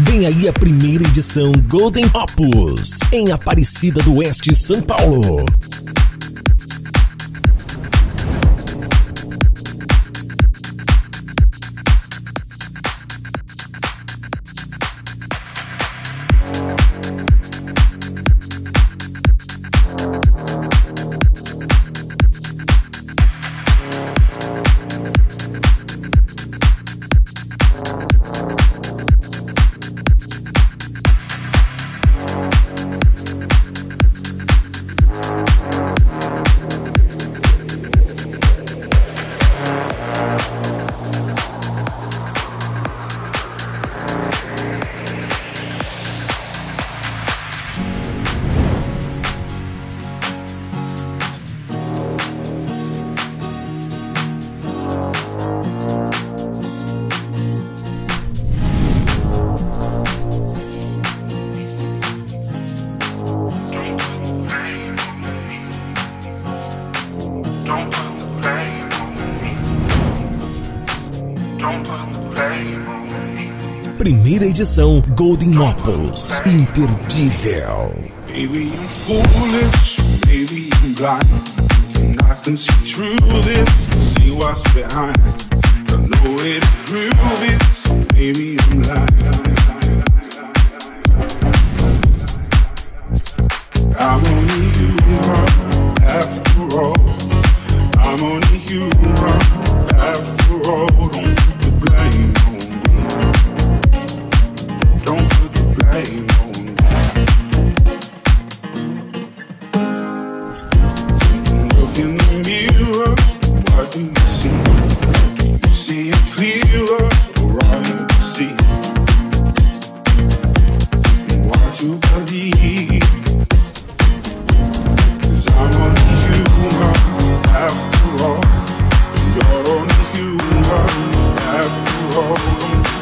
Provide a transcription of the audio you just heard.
Vem aí a primeira edição Golden Opus, em Aparecida do Oeste, São Paulo. Primeira edição Golden Opus, imperdível. Maybe I'm foolish, maybe I'm blind, and I can see through this and see what's behind. Don't know where to prove it, so maybe I'm lying. I'm only human after all. I'm only human after all. Don't put the blame on me. Don't put the blame on me. Take a look in the mirror. What do you see? Do you see it clearer, or all you can see? And what you believe? 'Cause I'm only human after all. And you're only human after all.